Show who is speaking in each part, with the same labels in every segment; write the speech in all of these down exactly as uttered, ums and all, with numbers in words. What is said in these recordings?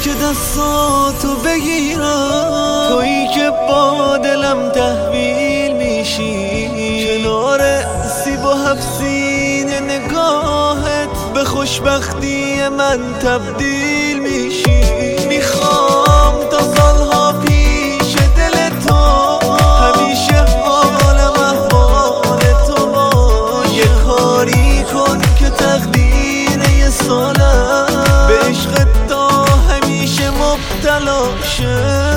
Speaker 1: که دستاتو بگیرم، تویی که با دلم تحویل میشی، کنار سیب و هفسین نگاهت به خوشبختی من تبدیل میشی. میخوام تا سالها پیش دل تو همیشه حالم احوال تو باشه. یه کاری کن که تقدیر یه سالم به عشق تا همیشه مبتلا شه.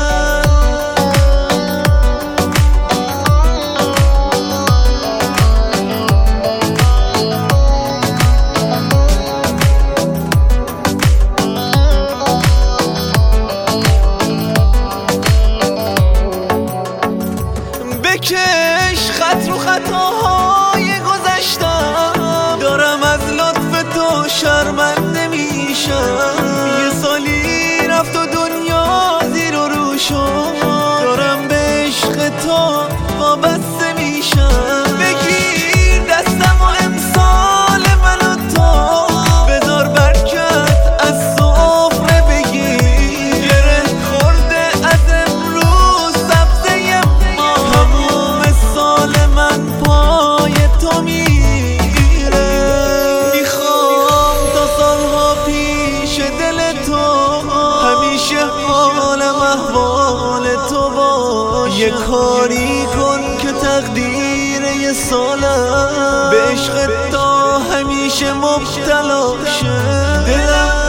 Speaker 1: بکش خط رو خطاهای گذشتم، دارم از لطف تو شرمنده میشم. یه سالی رفت و دنیا زیر و رو شد، دارم به عشق تو وابسته میشم. بگیر دستم و امسال من و تو بذار برکت از سفره بگیر. گره خورده از امروز سبزه ما، هموم سال من پای تو میره. میخوام تا سالها پیش دل تو همیشه حالم احوال تو باشه. یه کاری کن که تقدیر یه سالم به عشق تا همیشه مبتلا شه. دلم